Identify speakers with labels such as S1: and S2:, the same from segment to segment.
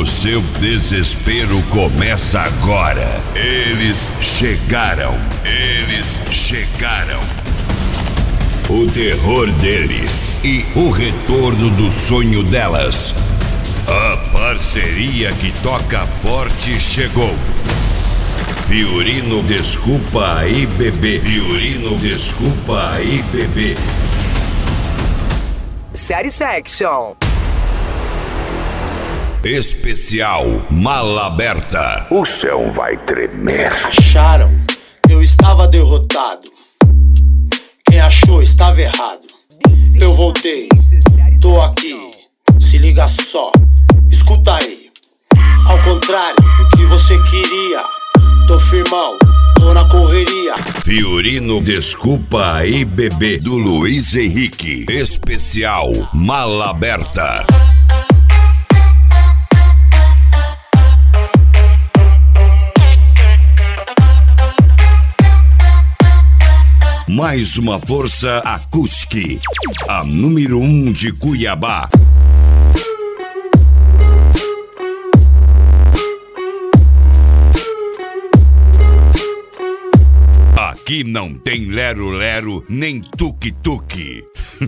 S1: O seu desespero começa agora. Eles chegaram. Eles chegaram. O terror deles e o retorno do sonho delas. A parceria que toca forte chegou. Fiorino Desculpa aí, bebê. Fiorino Desculpa aí, bebê.
S2: Satisfaction.
S1: Especial Mala Aberta. O céu vai tremer.
S3: Acharam que eu estava derrotado. Quem achou estava errado. Eu voltei, tô aqui. Se liga só, escuta aí. Ao contrário do que você queria, tô firmão, tô na correria.
S1: Fiorino Desculpa aí, bebê, do Luiz Henrique. Especial Mala Aberta. Mais uma força acústica, a número 1 de Cuiabá. Aqui não tem lero-lero nem tuque-tuque.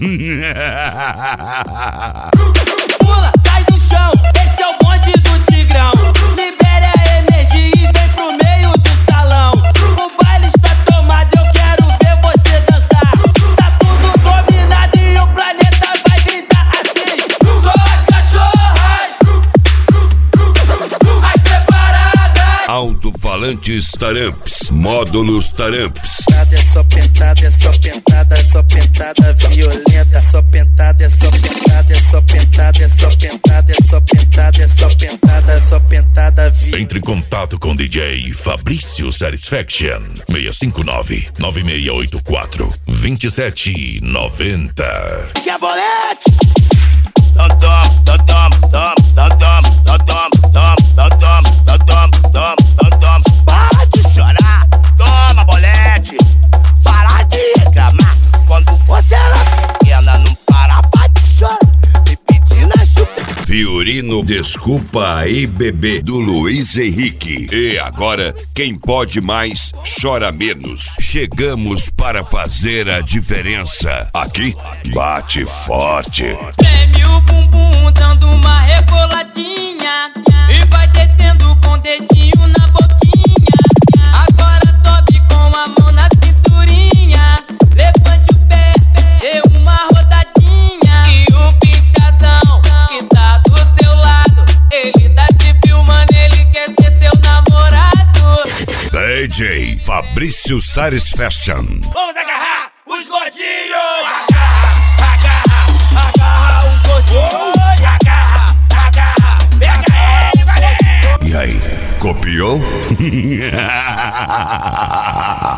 S4: Pula, sai do chão, esse é o bonde do Tigrão. Libere a energia e vem pro meio do salão. O baile está tomado, eu quero ver você dançar. Tá tudo dominado e o planeta vai gritar assim. Só as cachorras, as preparadas.
S1: Alto-falantes Taramps, módulos Taramps.
S5: É só pentada, é só pentada, é só pentada violenta. Só pentada, é só pentada, é só pentada, é só pentada, é só pentada, é só pentada, é só pentada violenta.
S6: Entre em contato com DJ Fabrício Satisfaction 659-9684-2790.
S5: Quer bolete? Tom, tom, tom, tom, tom, tom, tom, tom, tom, tom, tom, tom, tom, tom, tom. Para de chorar, toma bolete. Para de reclamar, quando você era pequena não parava de chorar. Me pedindo ajuda.
S1: Fiorino Desculpa aí, bebê, do Luiz Henrique. E agora, quem pode mais, chora menos. Chegamos para fazer a diferença. Aqui, bate forte.
S4: Treme o bumbum dando uma reboladinha e vai descendo com o dedinho na boquinha. Agora sobe com a mão na cinturinha. Levante o pé, dê uma rodadinha. E o pinchadão que tá do seu lado, ele tá te filmando, ele quer ser seu namorado.
S1: DJ Fabrício Satisfaction.
S4: Vamos agarrar os gordinhos. Agarra os gordinhos. Agarra, pega ele, valeu.
S1: E aí, copiou?